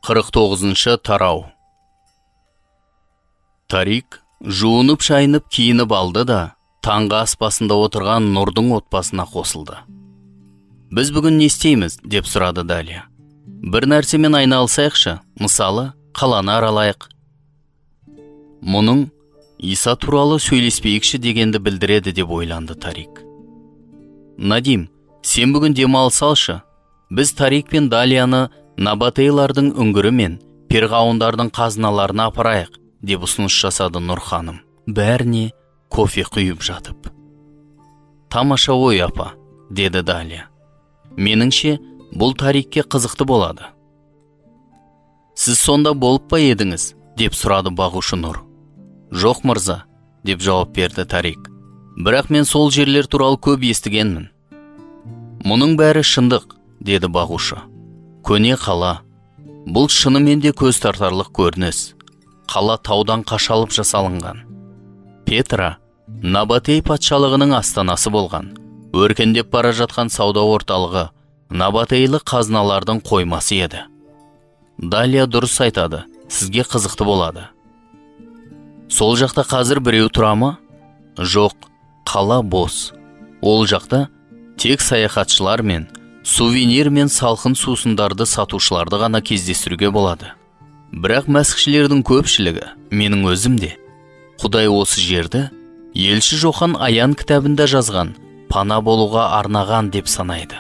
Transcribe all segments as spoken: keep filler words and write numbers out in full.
қырық тоғызыншы тарау. Тарик жуынып шайынып киініп алды да, таңғы аспасында отырған Нұрдың отбасына қосылды. «Біз бүгін не істейміз?» деп сұрады Далия. «Бір нәрсемен айналысайықшы, мысалы, қаланы аралайық». Мұның Иса туралы сөйлеспейікші дегенді білдіреді деп ойланды Тарик. «Надим, сен бүгін демалыс алшы. Біз Тарик пен Далияны Набатейлардың үңгірі мен перғауындардың қазыналарына апарайық», деп ұсыныс жасады Нұр ханым, бәріне кофе құйып жатып. «Тамаша ой, апа», деді Далия. «Меніңше, бұл Тарикке қызықты болады». «Сіз сонда болып па едіңіз?» деп сұрады бағушы Нұр. «Жоқ, мырза», деп жауап берді Тарик. «Бірақ мен сол жерлер туралы көп естігенмін». «Мұның бәрі шындық», деді бағушы. «Көне қала. Бұл шынымен де көз тартарлық көрініс. Қала таудан қашалып жасалынған. Петра Набатей патшалығының астанасы болған. Өркендеп бара жатқан сауда орталығы Набатейлі қазыналардың қоймасы еді». «Далия дұрыс айтады, сізге қызықты болады». «Сол жақта қазір біреу тұра ма?» «Жоқ, қала бос. Ол жақта тек саяхатшылар мен сувенир мен салқын сусындарды сатушыларды ғана кездестіруге болады. Бірақ мәсіхшілердің көпшілігі, менің өзім де, Құдай осы жерді Елші Жохан Аян кітабында жазған пана болуға арнаған деп санайды».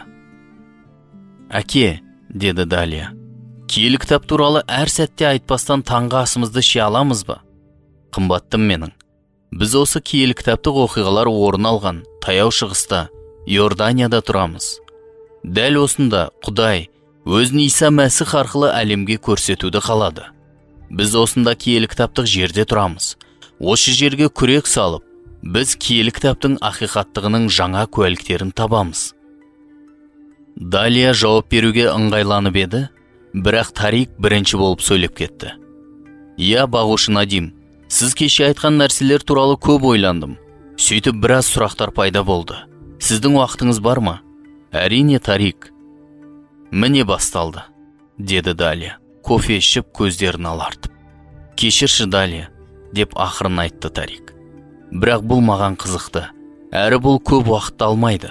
«Әке», деді Далия, «киелі кітап туралы әр сәтте айтпастан таңғы асымызды ше аламыз ба?» «Қымбаттым менің, біз осы киелі кітаптық оқиғалар орын алған таяу шығыста, Иорданияда тұрамыз. Дәл осында Құдай өзін Иса Мәсіх арқылы әлемге көрсетуді қалады. Біз осында киелі кітаптық жерде тұрамыз. Осы жерге күрек салып, біз киелі кітаптың ақиқаттығының жаңа куәліктерін табамыз». Далия жауап беруге ыңғайланып еді, бірақ Тарик бірінші болып сөйлеп кетті. «Я, бағушы Надим, сіз кеше айтқан нәрселер туралы көп ойландым. Сөйтіп біраз сұрақтар пайда болды. Сіздің уақытыңыз бар ма?» «Әрине, Тарик». «Міне басталды», деді Далия, кофе ішіп көздерін алартып. «Кешірші, Далия», деп ақырын айтты Тарик. «Бірақ бұл маған қызықты, әрі бұл көп уақытты алмайды».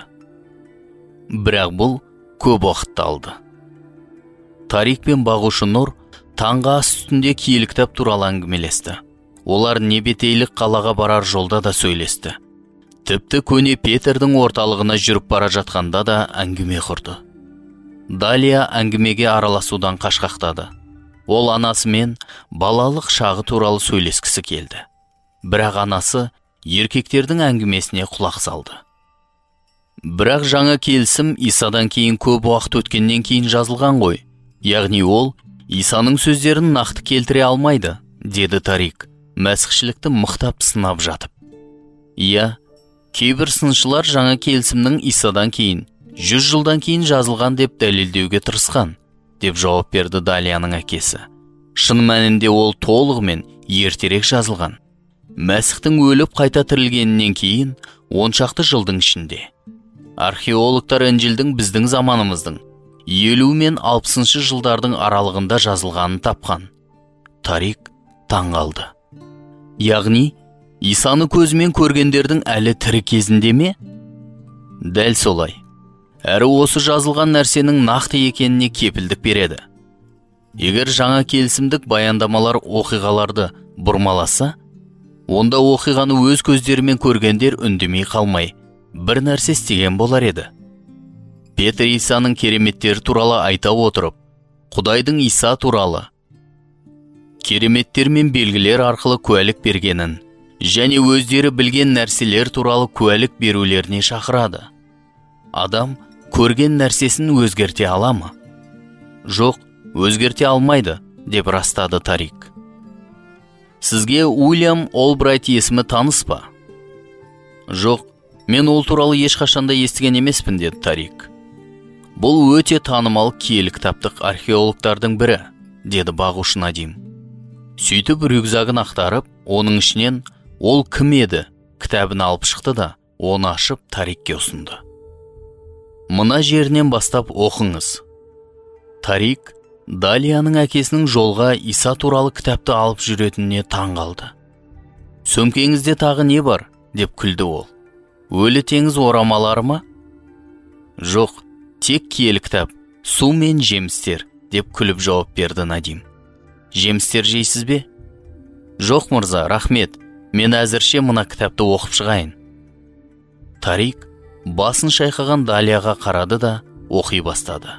Бірақ бұл көп уақытты алды. Тарик пен бағушы Нұр таңғы ас үстінде киелі кітап туралы әңгімелесті. Олар Небетейлік қалаға барар жолда да сөйлесті. Тіпті көне Петердің орталығына жүріп бара жатқанда да әңгіме құрды. Далия әңгімеге араласудан қашқақтады. Ол анасымен балалық шағы туралы сөйлескісі келді. Бірақ анасы еркектердің әңгімесіне құлақ салды. «Бірақ жаңа келісім Исадан кейін көп уақыт өткеннен кейін жазылған ғой. Яғни ол Исаның сөздерін нақты келтіре алмайды», деді Тарик, мәсіхшілікті мықтап сынап жатып. «Иә, кейбір сыншылар жаңа келісімнің Исадан кейін, жүз жылдан кейін жазылған деп дәлелдеуге тырысқан», деп жауап берді Далияның әкесі. «Шын мәнінде ол толығымен ертерек жазылған. Мәсіхтің өліп қайта тірілгенінен кейін он шақты жылдың ішінде. Археологтар Інжілдің біздің заманымыздың елу мен алпысыншы жылдардың аралығында жазылғанын тапқан». Тарик таңғалды. «Яғни, Исаны көзімен көргендердің әлі тірі кезінде ме?» «Дәл солай. Әрі осы жазылған нәрсенің нақты екеніне кепілдік береді. Егер жаңа келісімдік баяндамалар оқиғаларды бұрмаласа, онда оқиғаны өз көздерімен көргендер үндемей қалмай, бір нәрсе істеген болар еді. Петр Исаның кереметтері туралы айта отырып, Құдайдың Иса туралы кереметтер мен белгілер арқылы куәлік бергенін, және өздері білген нәрселер туралы куәлік берулеріне шақырады. Адам көрген нәрсесін өзгерте ала ма?» «Жоқ, өзгерте алмайды», деп растады Тарик. «Сізге Уильям Олбрайт есімі таныс па?» «Жоқ, мен ол туралы ешқашанда естіген емеспін», деді Тарик. «Бұл өте танымал киелі кітаптық археологтардың бірі», деді бағушы Надим. Сөйтіп рюкзагын ақтарып, оның ішінен ол кім еді кітабын алып шықты да, оны ашып Тарикке ұсынды. «Мына жерінен бастап оқыңыз». Тарик Далияның әкесінің жолға Иса туралы кітапты алып жүретініне таң қалды. «Сөмкеңізде тағы не бар?» деп күлді ол. «Өлі теңіз орамалары ма?» «Жоқ, тек киелі кітап, су мен жемістер», деп күліп жауап берді Надим. «Жемістер жейсіз бе?» «Жоқ мырза, рахмет, мен әзірше мына кітапты оқып шығайын». Тарик басын шайқаған Далияға қарады да оқи бастады.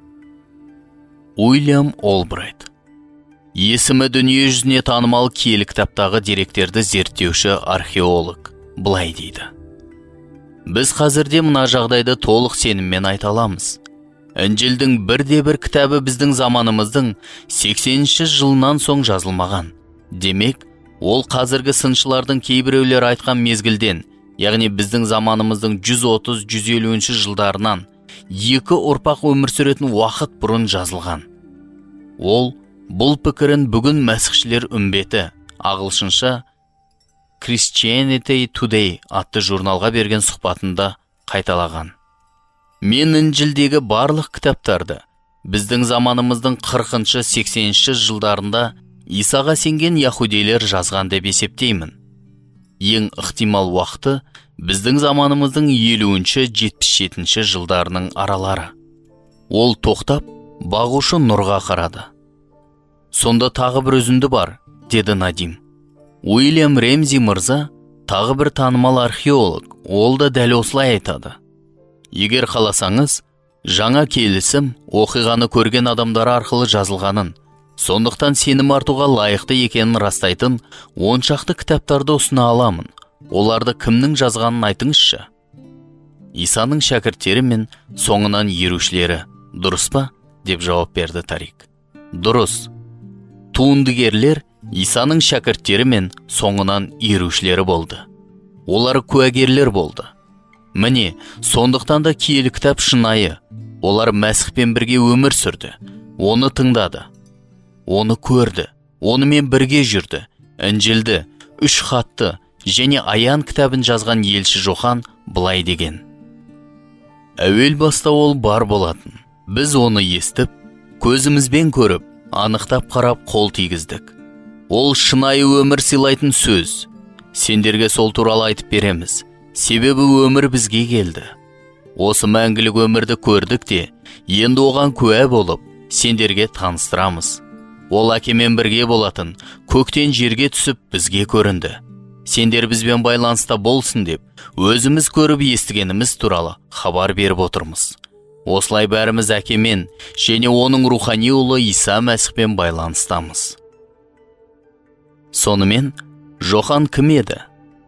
Уильям Олбрайт. Есімі дүние жүзіне танымал киелі кітаптағы деректерді зерттеуші археолог былай дейді. Біз қазірде мына жағдайды толық сеніммен айта аламыз. Інжілдің бірде-бір кітабы біздің заманымыздың сексенінші жылынан соң жазылмаған. Демек, ол қазіргі сыншылардың кейбіреулер айтқан мезгілден, яғни біздің заманымыздың жүз отыз - жүз елуінші жылдарынан екі ұрпақ өмір сүретін уақыт бұрын жазылған. Ол бұл пікірін бүгін мәсіхшілер үмбеті, ағылшынша Christianity Today атты журналға берген сұхбатында қайталаған. Мен Інжілдегі барлық кітаптарды біздің заманымыздың қырқыншы - сексенінші жылдарында Исаға сенген яһудейлер жазған деп есептеймін. Ең ықтимал уақыты біздің заманымыздың елуінші - жетпіс жетінші жылдарының аралары. Ол тоқтап, бағушы нұрға қарады. «Сонда тағы бір үзінді бар», деді Надим. Уильям Ремзи мырза тағы бір танымал археолог, ол да дәл осылай айтады. «Егер қаласаңыз, жаңа келісім оқиғаны көрген адамдары арқылы жазылғанын, сондықтан сенім артуға лайықты екенін растайтын он шақты кітаптарды ұсына аламын. Оларды кімнің жазғанын айтыңызшы». Исаның шәкірттері мен соңынан ерушілері, дұрыс па? деп жауап берді Тарик. Дұрыс. Туындыгерлер Исаның шәкірттері мен соңынан ерушілері болды. Олар куәгерлер болды. Міне, сондықтан да киелі кітап шынайы. Олар Мәсіхпен бірге өмір сүрді. Оны тыңдады. Оны көрді. Онымен бірге жүрді. Інжілді, үш хатты және Аян кітабын жазған елші Жохан былай деген. Әуел баста ол бар болатын. Біз оны естіп, көзімізбен көріп, анықтап қарап қол тигіздік. Ол шынайы өмір сыйлайтын сөз. Сендерге сол туралы айтып береміз. Себебі өмір бізге келді. Осы мәңгілік өмірді көрдік те, енді оған куә болып, сендерге таныстырамыз. Ол әкемен бірге болатын, көктен жерге түсіп бізге көрінді. Сендер бізбен байланыста болсын деп, өзіміз көріп естігеніміз туралы хабар беріп отырмыз. Осылай бәріміз әкемен және оның рухани ұлы Иса Мәсіхпен байланыстамыз. Сонымен, Жохан кім еді?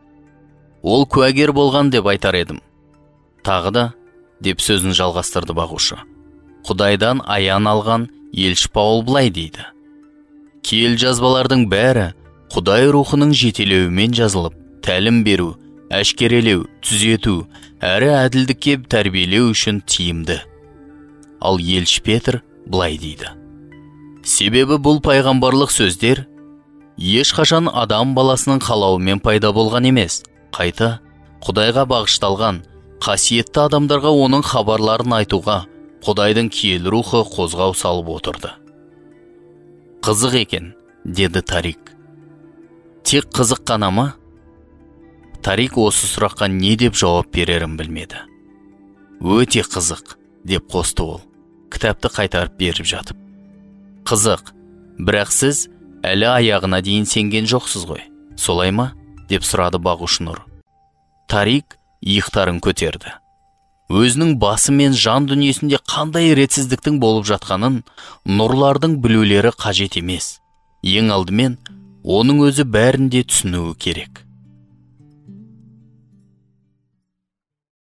Ол куәгер болған деп айтар едім. Тағы да, деп сөзін жалғастырды бағушы. Құдайдан аян алған елші Паул былай дейді. Киелі жазбалардың бәрі Құдай рухының жетелеуімен жазылып, тәлім беру, әшкерелеу, түзету, әрі әділдікке тәрбиелеу үшін тиімді. Ал елші Петр былай дейді. Себебі бұл пайғамбарлық сөздер ешқашан адам баласының қалауымен пайда болған емес. Қайта, Құдайға бағышталған, қасиетті адамдарға оның хабарларын айтуға Құдайдың киелі рухы қозғау салып отырды. Қызық екен, деді Тарик. Тек қызық қана ма? Тарик осы сұраққа не деп жауап берерін білмеді. Өте қызық, деп қосты ол, кітапты қайтарып беріп жатып. Қызық, бірақ сіз әлі аяғына дейін сенген жоқсыз ғой, солай ма? деп сұрады бағушы нұр. Тарик иықтарын көтерді. Өзінің басы мен жан дүниесінде қандай ретсіздіктің болып жатқанын нұрлардың білулері қажет емес. Ең алдымен, оның өзі бәрінде түсінуі керек.